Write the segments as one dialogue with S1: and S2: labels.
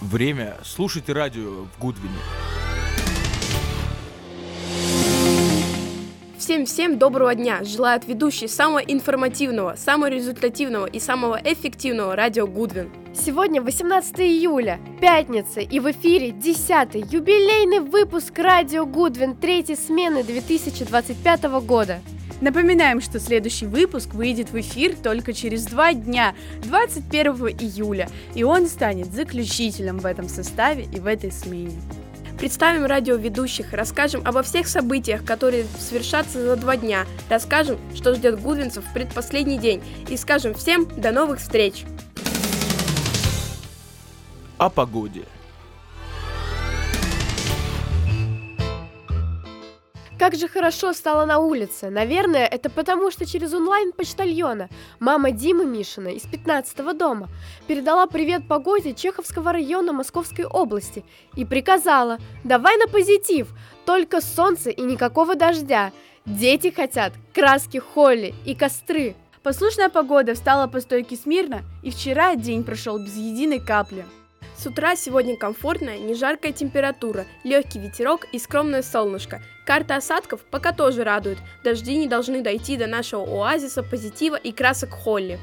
S1: Время слушать радио в Гудвине.
S2: Всем доброго дня! Желают ведущие самого информативного, самого результативного и самого эффективного радио Гудвин.
S3: Сегодня 18 июля, пятница, и в эфире 10-й юбилейный выпуск радио Гудвин 3-й смены 2025 года.
S4: Напоминаем, что следующий выпуск выйдет в эфир только через 2 дня, 21 июля, и он станет заключительным в этом составе и в этой смене.
S2: Представим радиоведущих, расскажем обо всех событиях, которые свершатся за 2 дня, расскажем, что ждет гудвинцев в предпоследний день, и скажем всем до новых встреч!
S1: О погоде.
S3: Как же хорошо стало на улице. Наверное, это потому, что через онлайн-почтальона мама Димы Мишина из 15-го дома передала привет погоде Чеховского района Московской области и приказала: давай на позитив, только солнце и никакого дождя. Дети хотят краски холли и костры.
S4: Послушная погода встала по стойке смирно, и вчера день прошел без единой капли.
S2: С утра сегодня комфортная, не жаркая температура, легкий ветерок и скромное солнышко. Карта осадков пока тоже радует, дожди не должны дойти до нашего оазиса позитива и красок холли.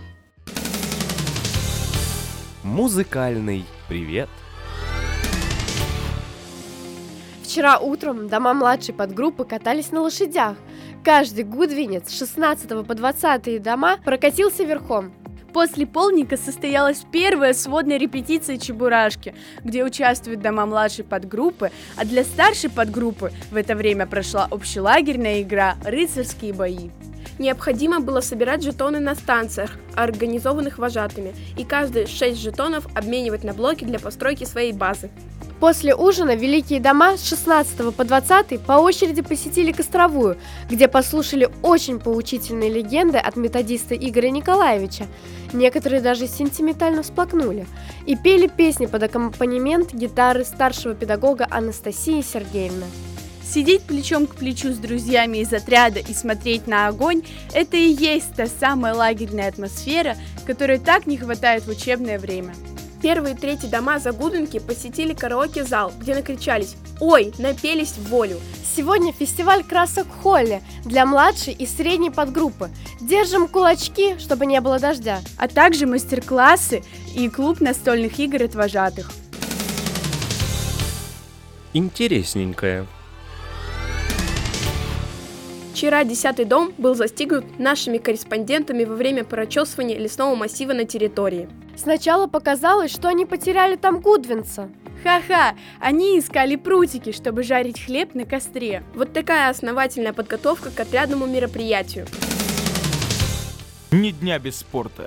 S5: Музыкальный привет!
S3: Вчера утром дома младшей подгруппы катались на лошадях. Каждый гудвинец с 16 по 20 дома прокатился верхом.
S4: После полдника состоялась первая сводная репетиция «Чебурашки», где участвуют дома младшей подгруппы, а для старшей подгруппы в это время прошла общелагерная игра «Рыцарские бои».
S2: Необходимо было собирать жетоны на станциях, организованных вожатыми, и каждые 6 жетонов обменивать на блоки для постройки своей базы.
S3: После ужина великие дома с 16 по 20 по очереди посетили Костровую, где послушали очень поучительные легенды от методиста Игоря Николаевича. Некоторые даже сентиментально всплакнули и пели песни под аккомпанемент гитары старшего педагога Анастасии Сергеевны.
S4: Сидеть плечом к плечу с друзьями из отряда и смотреть на огонь – это и есть та самая лагерная атмосфера, которой так не хватает в учебное время.
S2: Первые 3 дома Загудвинки посетили караоке-зал, где накричались «Ой!», напелись в волю.
S3: Сегодня фестиваль красок холли для младшей и средней подгруппы. Держим кулачки, чтобы не было дождя.
S4: А также мастер-классы и клуб настольных игр от вожатых.
S5: Интересненькое.
S2: Вчера 10-й дом был застигнут нашими корреспондентами во время прочесывания лесного массива на территории.
S3: Сначала показалось, что они потеряли там гудвинца.
S4: Ха-ха, они искали прутики, чтобы жарить хлеб на костре.
S2: Вот такая основательная подготовка к отрядному мероприятию.
S1: Ни дня без спорта.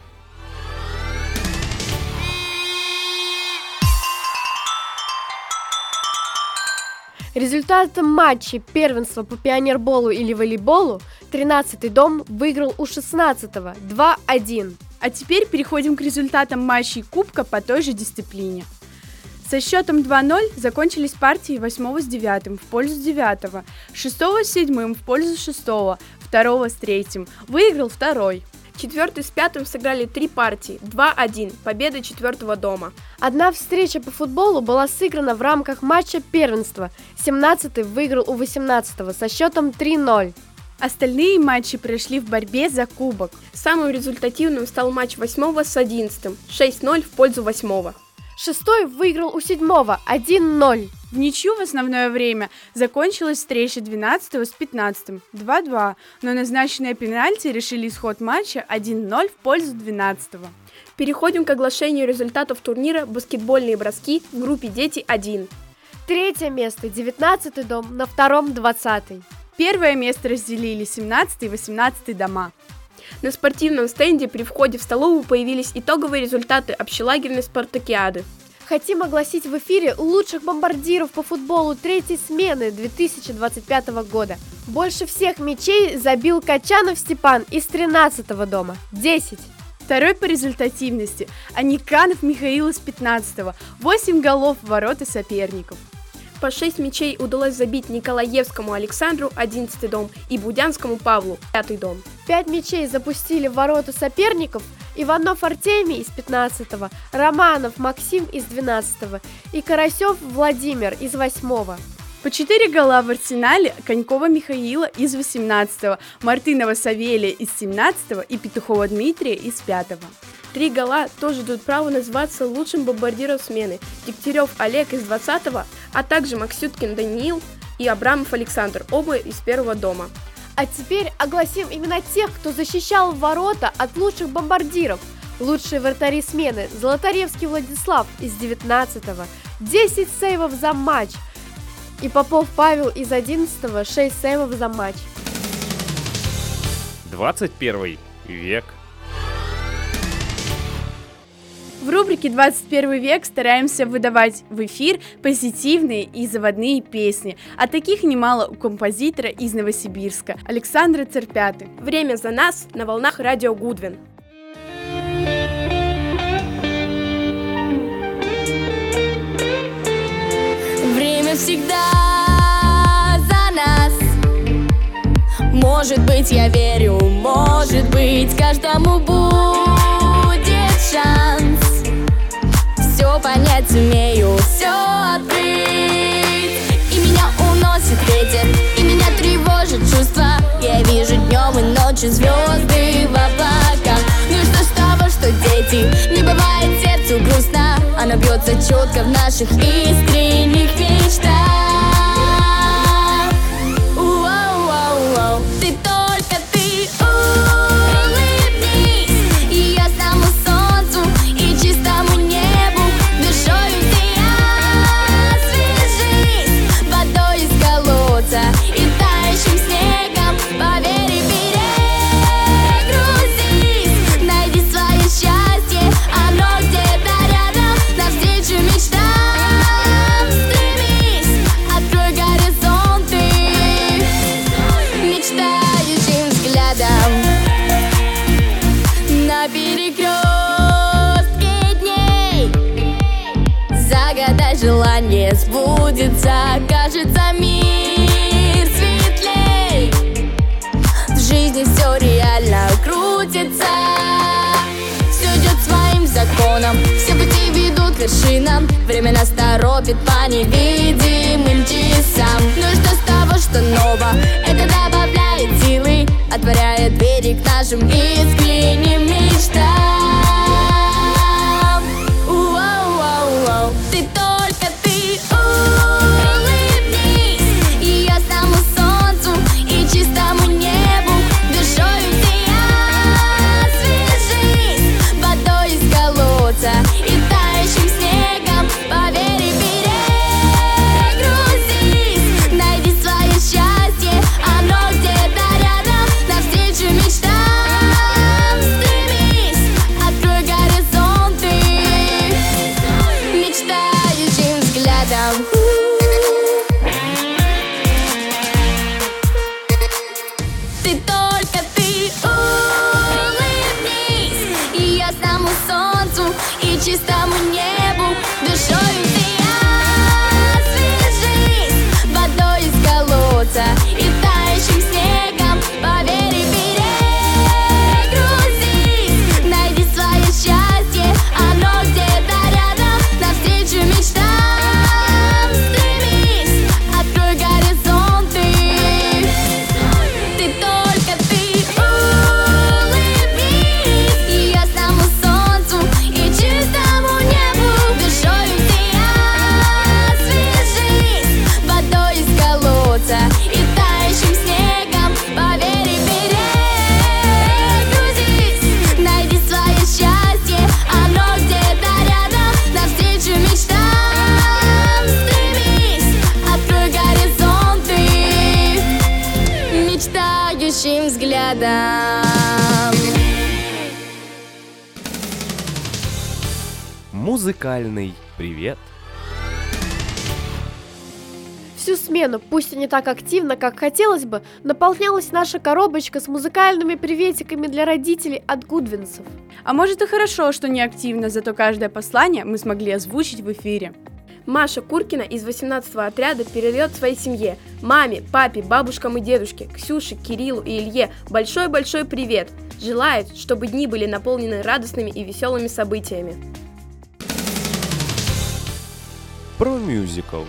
S3: Результатом матчей первенства по пионерболу или волейболу 13-й дом выиграл у 16-го 2-1.
S4: А теперь переходим к результатам матчей Кубка по той же дисциплине. Со счетом 2-0 закончились партии 8 с 9 в пользу 9, 6 с 7 в пользу 6, 2 с 3. Выиграл 2.
S2: 4 с 5 сыграли 3 партии, 2-1, победа 4-го дома.
S3: Одна встреча по футболу была сыграна в рамках матча первенства. 17-й выиграл у 18-го со счетом 3-0.
S4: Остальные матчи прошли в борьбе за кубок.
S2: Самым результативным стал матч 8 с 11, 6-0 в пользу 8.
S3: 6-й выиграл у 7-го 1-0.
S4: В ничью в основное время закончилась встреча 12 с 15, 2-2, но назначенные пенальти решили исход матча 1-0 в пользу 12.
S2: Переходим к оглашению результатов турнира «Баскетбольные броски» в группе «Дети-1».
S3: 3 место 19-й дом, на 2-м 20-й.
S4: Первое место разделили 17 и 18 дома.
S2: На спортивном стенде при входе в столовую появились итоговые результаты общелагерной спартакиады.
S3: Хотим огласить в эфире лучших бомбардиров по футболу 3-й смены 2025 года. Больше всех мячей забил Качанов Степан из 13-го дома – 10.
S4: Второй по результативности – Аниканов Михаил из 15-го, 8 голов в ворота соперников.
S2: По 6 мячей удалось забить Николаевскому Александру, 11-й дом, и Будянскому Павлу, 5-й дом.
S3: 5 мячей запустили в ворота соперников Иванов Артемий из 15-го, Романов Максим из 12-го и Карасев Владимир из 8-го.
S4: По 4 гола в Арсенале Конькова Михаила из 18-го, Мартынова Савелия из 17-го и Петухова Дмитрия из 5-го.
S2: 3 гола тоже дают право называться лучшим бомбардиром смены. Дегтярев Олег из 20-го, а также Максюткин Даниил и Абрамов Александр, оба из первого дома.
S3: А теперь огласим имена тех, кто защищал ворота от лучших бомбардиров. Лучшие вратари смены: Золотаревский Владислав из 19-го, 10 сейвов за матч. И Попов Павел из 11-го, 6 сейвов за матч.
S5: 21 век.
S4: В рубрике «21 век» стараемся выдавать в эфир позитивные и заводные песни, а таких немало у композитора из Новосибирска Александра Церпяты.
S2: Время за нас на волнах радио Гудвин.
S6: Время всегда за нас. Может быть, я верю, может быть, каждому будет шанс. Все понять умею, все открыть. И меня уносит ветер, и меня тревожит чувства. Я вижу днем и ночью звезды в облаках. Ну и что с того, что дети, не бывает сердцу грустно. Оно бьется четко в наших искренних мечтах. Уау-уау-уау, ты только ты улыбнись, и ясному солнцу, и чистому небу. Душою ты освежись водой из колодца и тающим снегом. Поверь и перегрузись, найди свое счастье, оно где-то рядом. Навстречу мечтам стремись, открой горизонты мечтающим взглядом. На перекрестке дней загадай желание, сбудется, кажется, мир светлей. В жизни все реально крутится, все идет своим законом, все пути ведут к вершинам. Время нас торопит по невидимым часам. Ну и что с того, что ново, это добавляет силы, отворяет двери к нашим искренним мечтам. Уау-уау-уау, ты только ты улыбнись, и ясному солнцу, и чистому небу. Душою ты освежись водой из колодца и тающим снегом. Поверь и перегрузись, найди свое счастье, оно где-то рядом. Навстречу мечтам стремись, открой горизонты мечтающим взглядом. Ты только ты улыбнись, и ясному солнцу, и чистому небу. Душою ты освежись водой из колодца и тающим снегом. Поверь и перегрузись, найди свое счастье, оно где-то рядом. Навстречу мечтам стремись, открой горизонты. Ты только ты улыбнись, и ясному солнцу, и чистому небу. Душою ты освежись водой из колодца и тающим снегом. Поверь и перегрузись, найди свое счастье, оно где-то рядом. Навстречу мечтам стремись, открой горизонты мечтающим взглядом.
S5: Музыкальный привет.
S3: Всю смену, пусть и не так активно, как хотелось бы, наполнялась наша коробочка с музыкальными приветиками для родителей от гудвинцев.
S4: А может и хорошо, что не активно, зато каждое послание мы смогли озвучить в эфире.
S2: Маша Куркина из 18-го отряда передает своей семье, маме, папе, бабушкам и дедушке, Ксюше, Кириллу и Илье большой-большой привет. Желает, чтобы дни были наполнены радостными и веселыми событиями.
S5: Про мюзикл.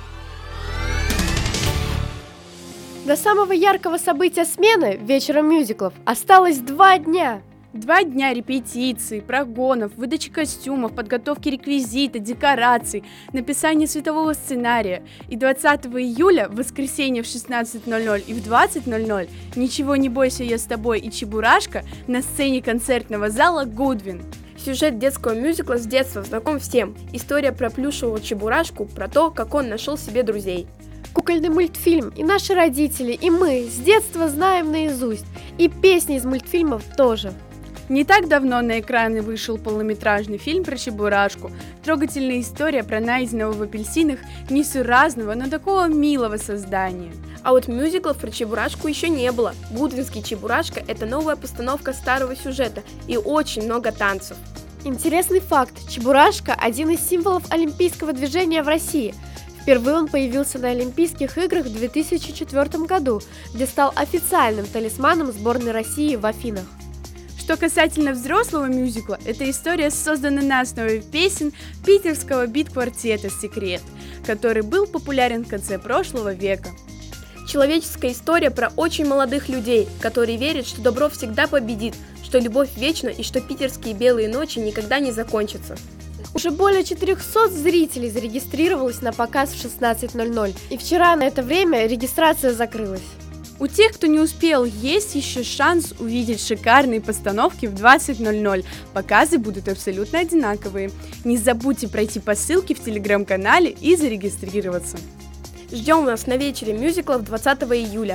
S3: До самого яркого события смены, вечера мюзиклов, осталось 2 дня.
S4: 2 дня репетиций, прогонов, выдачи костюмов, подготовки реквизита, декораций, написания светового сценария. И 20 июля, в воскресенье в 16:00 и в 20:00 «Ничего не бойся, я с тобой» и «Чебурашка» на сцене концертного зала «Гудвин».
S2: Сюжет детского мюзикла с детства знаком всем. История про плюшевого Чебурашку, про то, как он нашел себе друзей.
S3: Кукольный мультфильм и наши родители, и мы с детства знаем наизусть. И песни из мультфильмов тоже.
S4: Не так давно на экраны вышел полнометражный фильм про Чебурашку. Трогательная история про найденного в апельсинах несуразного, но такого милого создания.
S2: А вот мюзиклов про Чебурашку еще не было. Гудвинский Чебурашка – это новая постановка старого сюжета и очень много танцев.
S3: Интересный факт. Чебурашка – один из символов олимпийского движения в России. Впервые он появился на Олимпийских играх в 2004 году, где стал официальным талисманом сборной России в Афинах.
S4: Что касательно взрослого мюзикла, эта история создана на основе песен питерского бит-квартета «Секрет», который был популярен в конце прошлого века.
S2: Человеческая история про очень молодых людей, которые верят, что добро всегда победит, что любовь вечна и что питерские белые ночи никогда не закончатся.
S3: Уже более 400 зрителей зарегистрировалось на показ в 16:00, и вчера на это время регистрация закрылась.
S4: У тех, кто не успел, есть еще шанс увидеть шикарные постановки в 20:00. Показы будут абсолютно одинаковые. Не забудьте пройти по ссылке в телеграм-канале и зарегистрироваться.
S2: Ждем вас на вечере мюзиклов 20 июля.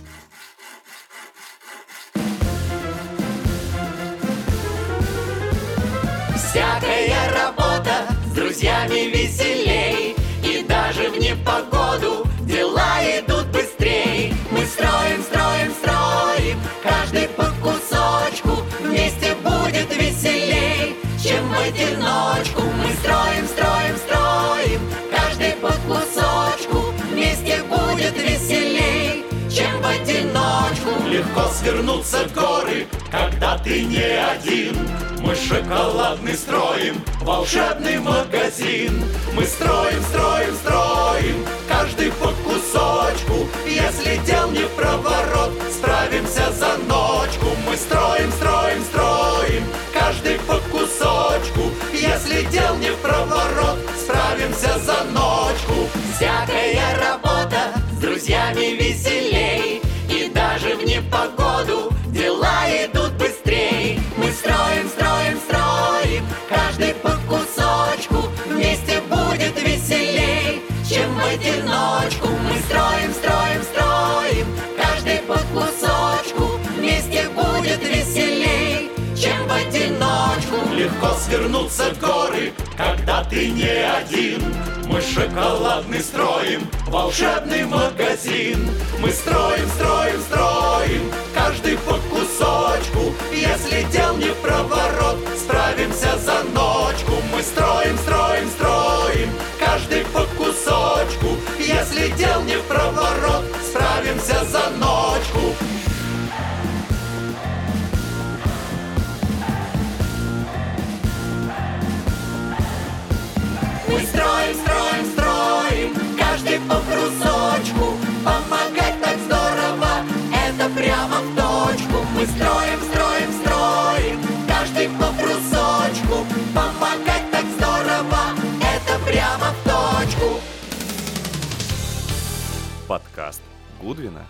S7: Всякая работа с друзьями веселей, и даже в непогоду дела идут быстрей. Мы строим, строим, строим, каждый по кусочку, вместе будет веселей, чем в одиночку. Мы строим, строим, строим, каждый по кусочку, вместе будет веселей, чем в одиночку. Легко свернуться в горы, когда ты не один. Мы шоколадный строим, волшебный магазин. Мы строим, строим, строим, каждый по кусочку. Если дел не в проворот, справимся за ночку. Мы строим, строим, строим, каждый по кусочку. Если дел не в проворот, справимся за ночку. Всякая работа с друзьями веселей, и даже в непогоду дела идут быстрей. Мы строим, строим, строим, каждый по кусочку, вместе будет веселей, чем в одиночку. Мы строим, строим, строим, каждый по кусочку, вместе будет веселей, чем в одиночку. Легко свернуться в горы, когда ты не один. Мы шоколадный строим, волшебный магазин. Мы строим, строим, строим, каждый по кусочку. Если дел не в проворот, справимся за ночку. Мы строим, строим, строим, каждый по кусочку. Если дел не в проворот, справимся за ночку. Мы строим, строим, строим, каждый по брусочку. Помогать так здорово, это прямо в точку. Мы строим, строим, строим, каждый по брусочку. Помогать так здорово, это прямо в точку.
S5: Подкаст Гудвина.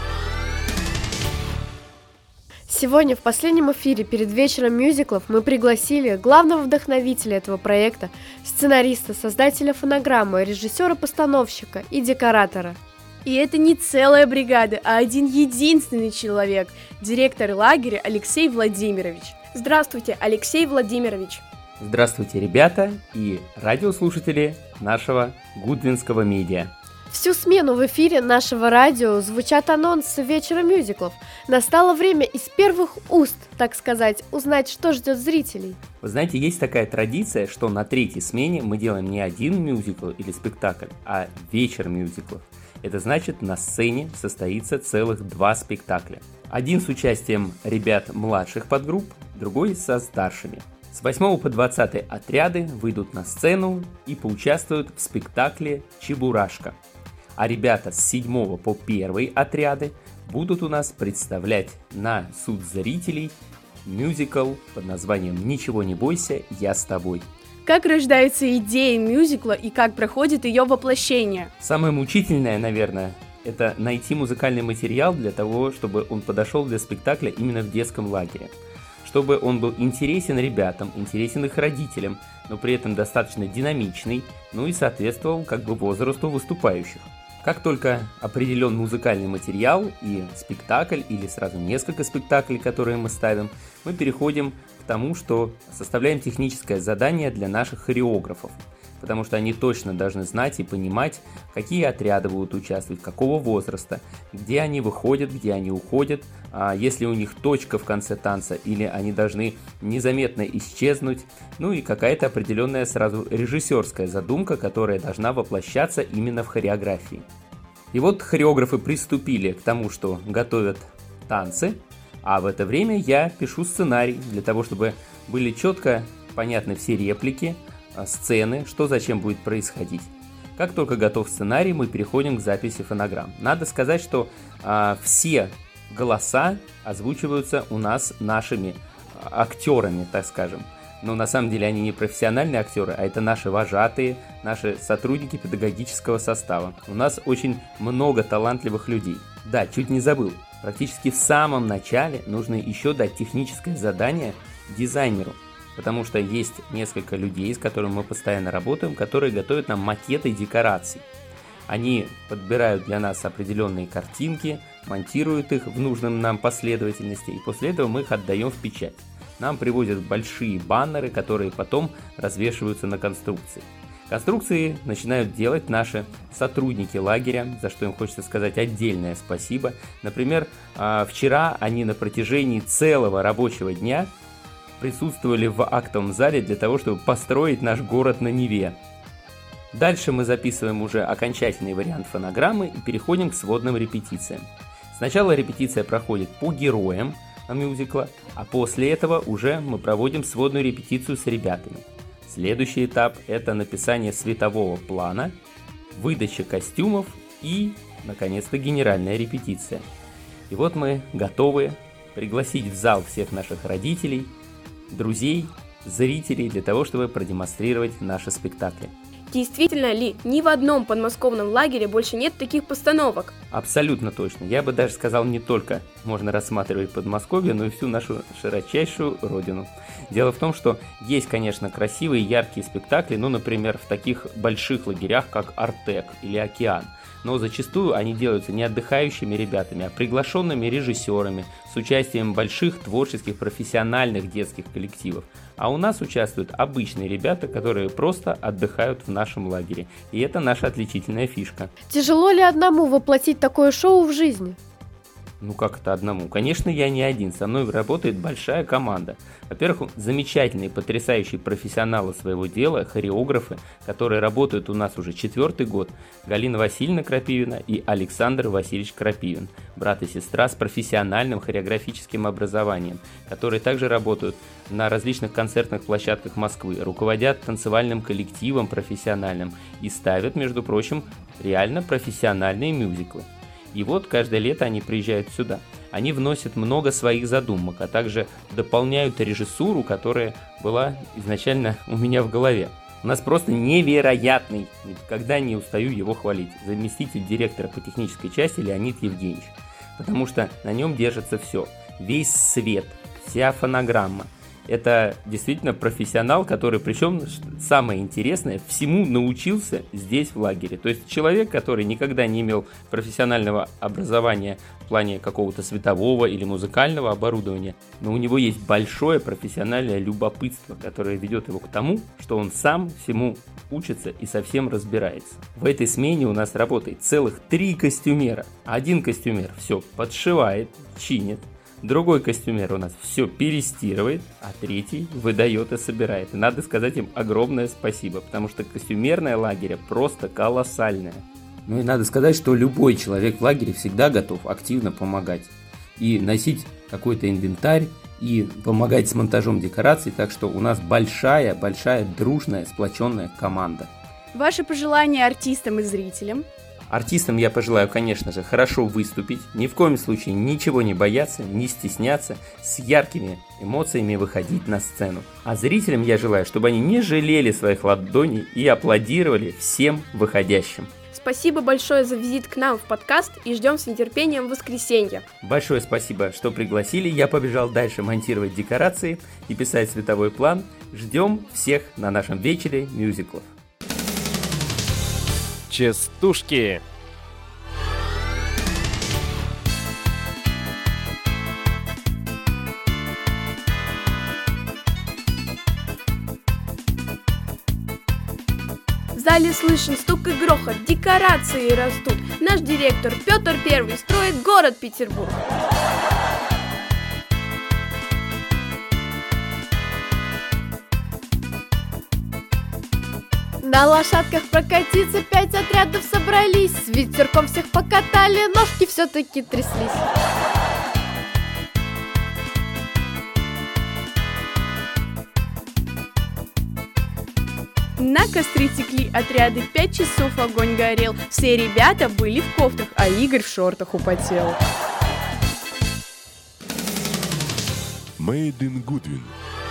S3: Сегодня в последнем эфире перед вечером мюзиклов мы пригласили главного вдохновителя этого проекта, сценариста, создателя фонограммы, режиссера-постановщика и декоратора.
S4: И это не целая бригада, а один единственный человек – директор лагеря Алексей Владимирович.
S2: Здравствуйте, Алексей Владимирович.
S8: Здравствуйте, ребята и радиослушатели нашего гудвинского медиа.
S3: Всю смену в эфире нашего радио звучат анонсы вечера мюзиклов. Настало время из первых уст, так сказать, узнать, что ждет зрителей.
S8: Вы знаете, есть такая традиция, что на третьей смене мы делаем не один мюзикл или спектакль, а вечер мюзиклов. Это значит, на сцене состоится целых 2 спектакля. Один с участием ребят младших подгрупп, другой со старшими. С 8 по 20 отряды выйдут на сцену и поучаствуют в спектакле «Чебурашка». А ребята с 7 по 1 отряды будут у нас представлять на суд зрителей мюзикл под названием «Ничего не бойся, я с тобой».
S4: Как рождается идея мюзикла и как проходит ее воплощение?
S8: Самое мучительное, наверное, это найти музыкальный материал для того, чтобы он подошел для спектакля именно в детском лагере. Чтобы он был интересен ребятам, интересен их родителям, но при этом достаточно динамичный, ну и соответствовал возрасту выступающих. Как только определен музыкальный материал и спектакль, или сразу несколько спектаклей, которые мы ставим, мы переходим к тому, что составляем техническое задание для наших хореографов, потому что они точно должны знать и понимать, какие отряды будут участвовать, какого возраста, где они выходят, где они уходят, если у них точка в конце танца, или они должны незаметно исчезнуть, ну и какая-то определенная сразу режиссерская задумка, которая должна воплощаться именно в хореографии. И вот хореографы приступили к тому, что готовят танцы, а в это время я пишу сценарий для того, чтобы были четко понятны все реплики, сцены, что зачем будет происходить. Как только готов сценарий, мы переходим к записи фонограмм. Надо сказать, что все голоса озвучиваются у нас нашими актерами, так скажем. Но на самом деле они не профессиональные актеры, а это наши вожатые, наши сотрудники педагогического состава. У нас очень много талантливых людей. Да, чуть не забыл. Практически в самом начале нужно еще дать техническое задание дизайнеру. Потому что есть несколько людей, с которыми мы постоянно работаем, которые готовят нам макеты декораций. Они подбирают для нас определенные картинки, монтируют их в нужном нам последовательности, и после этого мы их отдаем в печать. Нам привозят большие баннеры, которые потом развешиваются на конструкции. Конструкции начинают делать наши сотрудники лагеря, за что им хочется сказать отдельное спасибо. Например, вчера они на протяжении целого рабочего дня присутствовали в актовом зале для того, чтобы построить наш город на Неве. Дальше мы записываем уже окончательный вариант фонограммы и переходим к сводным репетициям. Сначала репетиция проходит по героям мюзикла, а после этого уже мы проводим сводную репетицию с ребятами. Следующий этап – это написание светового плана, выдача костюмов и, наконец-то, генеральная репетиция. И вот мы готовы пригласить в зал всех наших родителей, друзей, зрителей для того, чтобы продемонстрировать наши спектакли.
S2: Действительно ли ни в одном подмосковном лагере больше нет таких постановок?
S8: Абсолютно точно. Я бы даже сказал, не только можно рассматривать Подмосковье, но и всю нашу широчайшую родину. Дело в том, что есть, конечно, красивые, яркие спектакли, например, в таких больших лагерях, как Артек или Океан. Но зачастую они делаются не отдыхающими ребятами, а приглашенными режиссерами с участием больших творческих профессиональных детских коллективов. А у нас участвуют обычные ребята, которые просто отдыхают в нашем лагере. И это наша отличительная фишка.
S3: Тяжело ли одному воплотить такое шоу в жизни?
S8: Как это одному? Конечно, я не один, со мной работает большая команда. Во-первых, замечательные, потрясающие профессионалы своего дела, хореографы, которые работают у нас уже 4-й год. Галина Васильевна Крапивина и Александр Васильевич Крапивин, брат и сестра с профессиональным хореографическим образованием, которые также работают на различных концертных площадках Москвы, руководят танцевальным коллективом профессиональным и ставят, между прочим, реально профессиональные мюзиклы. И вот каждое лето они приезжают сюда. Они вносят много своих задумок, а также дополняют режиссуру, которая была изначально у меня в голове. У нас просто невероятный, никогда не устаю его хвалить, заместитель директора по технической части Леонид Евгеньевич. Потому что на нем держится все. Весь свет, вся фонограмма. Это действительно профессионал, который, причем, самое интересное, всему научился здесь, в лагере. То есть человек, который никогда не имел профессионального образования в плане какого-то светового или музыкального оборудования, но у него есть большое профессиональное любопытство, которое ведет его к тому, что он сам всему учится и совсем разбирается. В этой смене у нас работает целых 3 костюмера. Один костюмер все подшивает, чинит. Другой костюмер у нас все перестирывает, а третий выдает и собирает. И надо сказать им огромное спасибо, потому что костюмерная лагеря просто колоссальная. Ну и надо сказать, что любой человек в лагере всегда готов активно помогать. И носить какой-то инвентарь, и помогать с монтажом декораций, так что у нас большая, дружная, сплоченная команда.
S4: Ваши пожелания артистам и зрителям?
S8: Артистам я пожелаю, конечно же, хорошо выступить, ни в коем случае ничего не бояться, не стесняться, с яркими эмоциями выходить на сцену. А зрителям я желаю, чтобы они не жалели своих ладоней и аплодировали всем выходящим.
S2: Спасибо большое за визит к нам в подкаст и ждем с нетерпением воскресенья.
S8: Большое спасибо, что пригласили. Я побежал дальше монтировать декорации и писать световой план. Ждем всех на нашем вечере мюзиклов.
S5: Частушки.
S2: В зале слышен стук и грохот, декорации растут. Наш директор Петр I строит город Петербург.
S3: На лошадках прокатиться 5 отрядов собрались. С ветерком всех покатали, ножки все-таки тряслись.
S4: На костры текли отряды, 5 часов огонь горел. Все ребята были в кофтах, а Игорь в шортах употел.
S9: Made in Goodwin.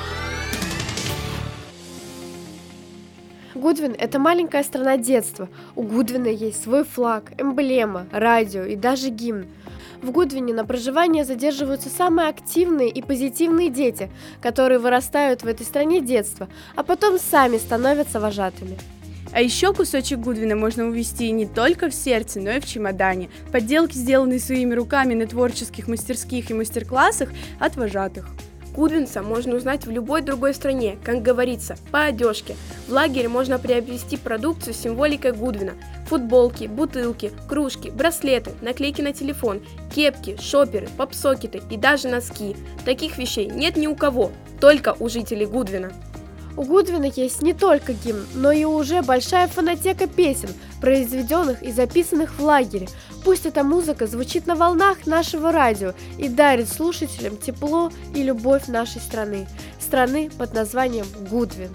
S3: Гудвин – это маленькая страна детства. У Гудвина есть свой флаг, эмблема, радио и даже гимн. В Гудвине на проживание задерживаются самые активные и позитивные дети, которые вырастают в этой стране детства, а потом сами становятся вожатыми.
S4: А еще кусочек Гудвина можно увезти не только в сердце, но и в чемодане. Поделки, сделанные своими руками на творческих мастерских и мастер-классах от вожатых.
S2: Гудвинца можно узнать в любой другой стране, как говорится, по одежке. В лагере можно приобрести продукцию с символикой Гудвина. Футболки, бутылки, кружки, браслеты, наклейки на телефон, кепки, шоперы, попсокеты и даже носки. Таких вещей нет ни у кого, только у жителей Гудвина.
S3: У Гудвина есть не только гимн, но и уже большая фонотека песен, произведенных и записанных в лагере. Пусть эта музыка звучит на волнах нашего радио и дарит слушателям тепло и любовь нашей страны. Страны под названием Гудвин.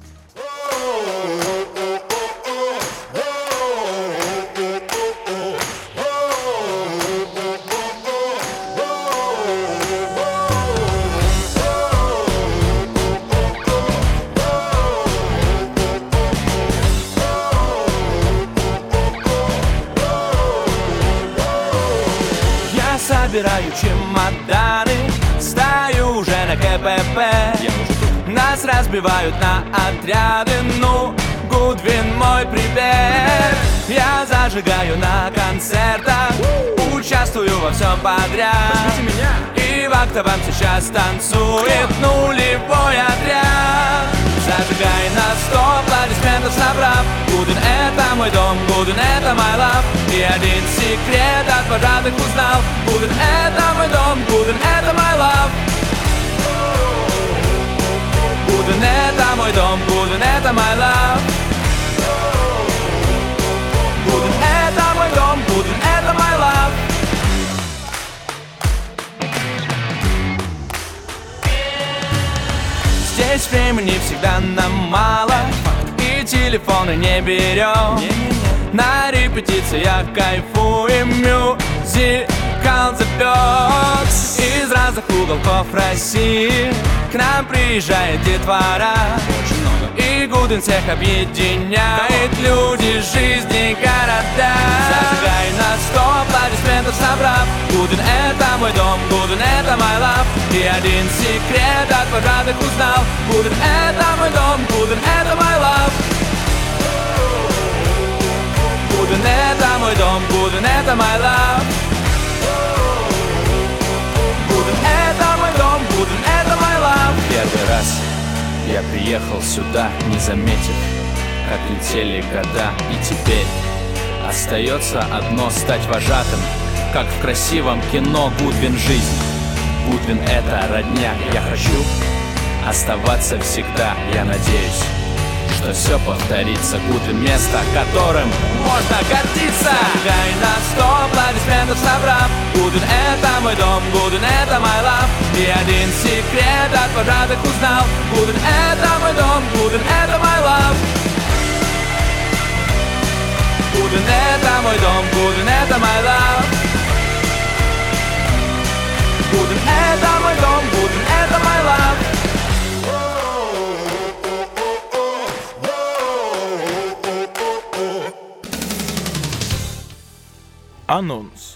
S1: Собираю чемоданы, стою уже на КПП. Нас разбивают на отряды, ну, Гудвин мой привет. Я зажигаю на концертах, участвую во всем подряд. И в актовом сейчас танцует нулевой отряд. Зажигай на 100 аплодисментов направ. Гудвин — это мой дом, Гудвин — это мой лав. И один секрет от вожатых узнал. Гудвин — это мой дом, Гудвин — это мой лав. Гудвин — это мой дом, Гудвин — это мой лав. Гудвин — это мой дом, Гудвин — это мой лав. Здесь времени всегда нам мало, и телефоны не берем. На репетициях кайфуем, мюзикл зовет. Из разных уголков России к нам приезжает детвора. И Гудвин всех объединяет, люди, жизни, города. Зажигай на 100 аплодисментов собрав. Гудвин — это мой дом, Гудвин — это мой лав. И один секрет от вожатых узнал. Гудвин — это мой дом, Гудвин — это мой лав. Гудвин — это мой дом, Гудвин — это мой лав. Гудвин — это мой дом, Гудвин — это мой лав. Первый раз я приехал сюда, не заметив, как летели года. И теперь остается одно — стать вожатым, как в красивом кино «Гудвин. Жизнь». Гудвин это родня. Я хочу оставаться всегда, я надеюсь, что все повторится. Гудвин — место, которым можно гордиться. Гай на 100 аплодисментов собрав. Гудвин — это мой дом, Гудвин — это мой лав. И один секрет от вожатых узнал. Гудвин — это мой дом, Гудвин — это мой лав. Гудвин — это мой дом, Гудвин — это мой лав. Гудвин — это мой дом, Гудвин — это мой лав.
S10: Анонс.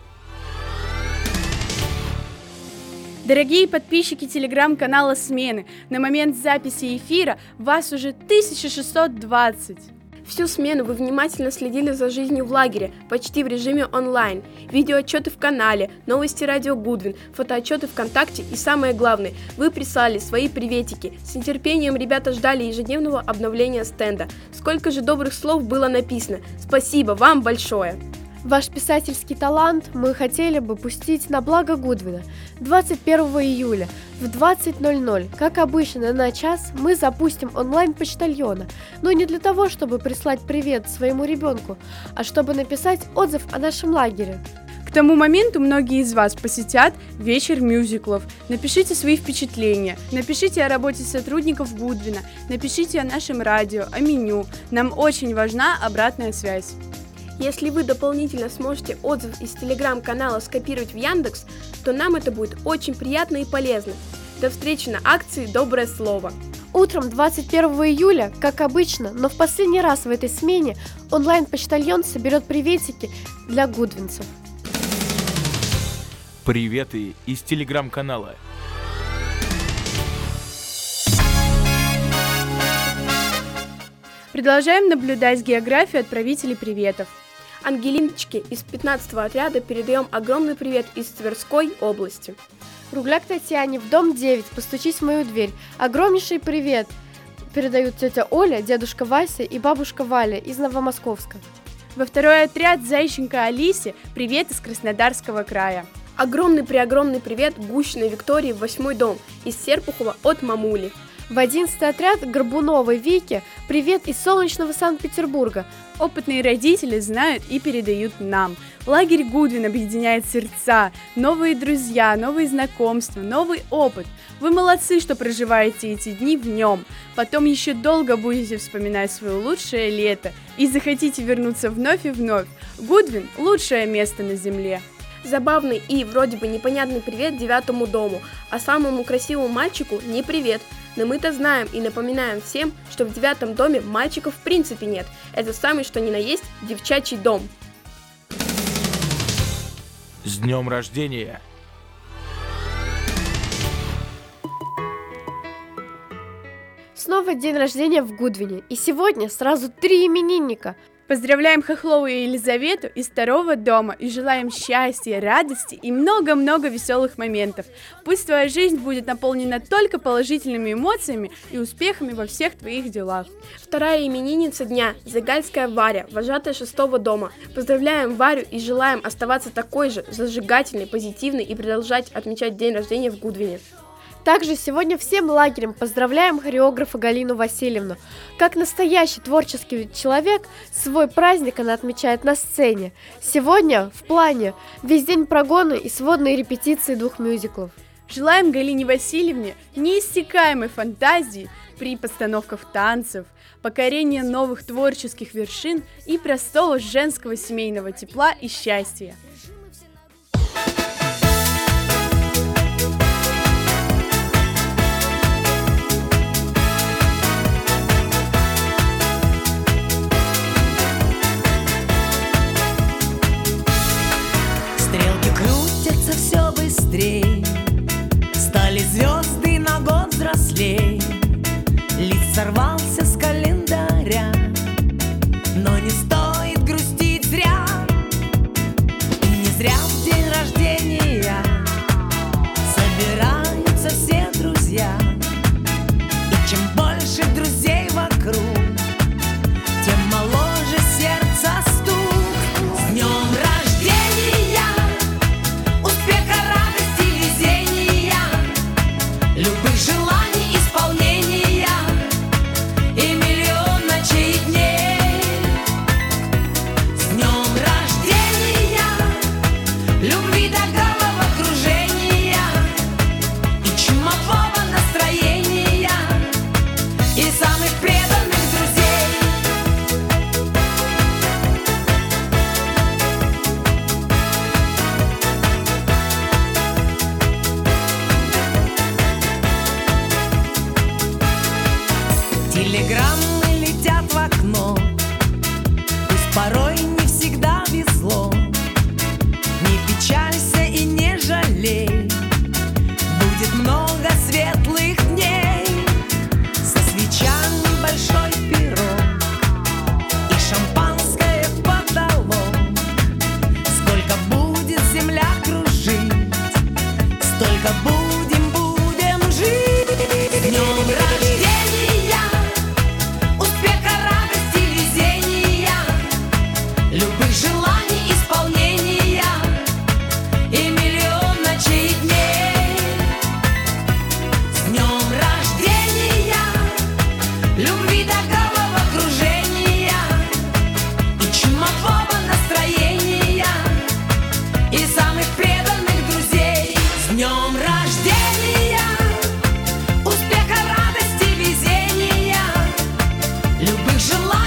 S4: Дорогие подписчики телеграм-канала «Смены», на момент записи эфира вас уже 1620.
S2: Всю смену вы внимательно следили за жизнью в лагере, почти в режиме онлайн. Видеоотчеты в канале, новости радио Гудвин, фотоотчеты ВКонтакте и самое главное, вы прислали свои приветики. С нетерпением ребята ждали ежедневного обновления стенда. Сколько же добрых слов было написано. Спасибо вам большое!
S3: Ваш писательский талант мы хотели бы пустить на благо Гудвина. 21 июля в 20:00, как обычно на час, мы запустим онлайн-почтальона. Но не для того, чтобы прислать привет своему ребенку, а чтобы написать отзыв о нашем лагере.
S4: К тому моменту многие из вас посетят вечер мюзиклов. Напишите свои впечатления, напишите о работе сотрудников Гудвина, напишите о нашем радио, о меню. Нам очень важна обратная связь.
S2: Если вы дополнительно сможете отзыв из телеграм-канала скопировать в Яндекс, то нам это будет очень приятно и полезно. До встречи на акции «Доброе слово».
S3: Утром 21 июля, как обычно, но в последний раз в этой смене, онлайн-почтальон соберет приветики для гудвинцев.
S10: Приветы из телеграм-канала.
S4: Продолжаем наблюдать географию отправителей приветов.
S2: Ангелиночке из 15-го отряда передаем огромный привет из Тверской области.
S3: Кругляк Татьяне в дом 9, постучись в мою дверь. Огромнейший привет передают тетя Оля, дедушка Вася и бабушка Валя из Новомосковска.
S4: Во второй отряд Зайченко Алисе привет из Краснодарского края.
S2: Огромный-преогромный привет Гущиной Виктории в 8-й дом из Серпухова от мамули.
S3: В 11-й отряд Горбуновой Вике привет из солнечного Санкт-Петербурга.
S4: Опытные родители знают и передают нам. Лагерь Гудвин объединяет сердца, новые друзья, новые знакомства, новый опыт. Вы молодцы, что проживаете эти дни в нем. Потом еще долго будете вспоминать свое лучшее лето и захотите вернуться вновь и вновь. Гудвин – лучшее место на земле.
S2: Забавный и вроде бы непонятный привет 9-му дому, а самому красивому мальчику не привет. Но мы-то знаем и напоминаем всем, что в 9-м доме мальчиков в принципе нет. Это самый что ни на есть девчачий дом.
S10: С днем рождения!
S3: Снова день рождения в Гудвине, и сегодня сразу 3 именинника.
S4: Поздравляем Хохлову и Елизавету из 2-го дома и желаем счастья, радости и много-много веселых моментов. Пусть твоя жизнь будет наполнена только положительными эмоциями и успехами во всех твоих делах.
S2: Вторая именинница дня – Загальская Варя, вожатая 6-го дома. Поздравляем Варю и желаем оставаться такой же зажигательной, позитивной и продолжать отмечать день рождения в Гудвине.
S3: Также сегодня всем лагерем поздравляем хореографа Галину Васильевну. Как настоящий творческий человек, свой праздник она отмечает на сцене. Сегодня в плане весь день прогоны и сводные репетиции 2 мюзиклов.
S4: Желаем Галине Васильевне неиссякаемой фантазии при постановках танцев, покорения новых творческих вершин и простого женского семейного тепла и счастья.
S11: Все быстрей, стали звезды на год взрослей. Лист сорвался с календаря, но не стоит грустить зря. летят в окно. Пусть порой не всегда везло, не печалься и не жалей, будет много светлых дней. Со свечами большой пирог и шампанское потолок. Сколько будет земля кружить, столько будем жить. С днем рождения, успеха, радости, везения, любых желаний исполнения и миллион ночей и дней. С днем рождения, любви до головокружения и чумового настроения и самых преданных друзей. С днем рождения, успеха, радости, везения, любых желаний